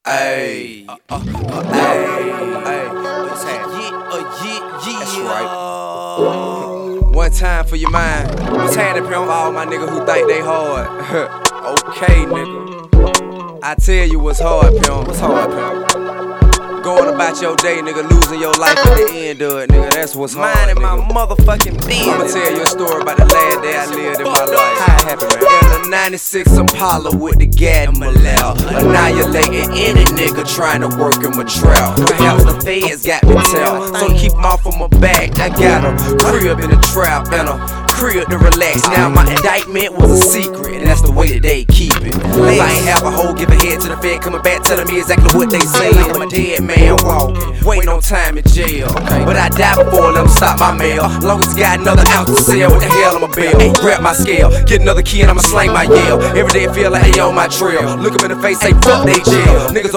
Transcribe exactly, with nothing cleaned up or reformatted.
Ayy, uh, uh, uh, ayy, ayy, what's happening? Yeah, uh, yeah, yeah. That's right. One time for your mind. What's happening, pimp? All my niggas who think they hard. Okay, nigga. I tell you what's hard, pimp. What's hard, pimp? Going about your day, nigga, losing your life at the end of it, nigga. That's what's hard. Minding my motherfucking business. I'ma tell you a story about the last day I lived in my life. How it happened, man? In a ninety-six Impala with the gat in my lap, annihilating any nigga trying to work in my trap. Perhaps the feds got me tell, so to keep them off of my back, I got a crib in the trap and a crib to relax. Now my indictment was a secret, and that's the way that they keep it. Cause I ain't have a hoe giving head to the Fed coming back telling me exactly what they say. I'm a dead man walking, waiting on time in jail. But I die before let them stop my mail. Long as got another ounce to sell, what the hell I'ma bail? Hey, grab my scale, get another key and I'ma slang my yell. Every day I feel like they on my trail. Look 'em in the face, say fuck they jail. Niggas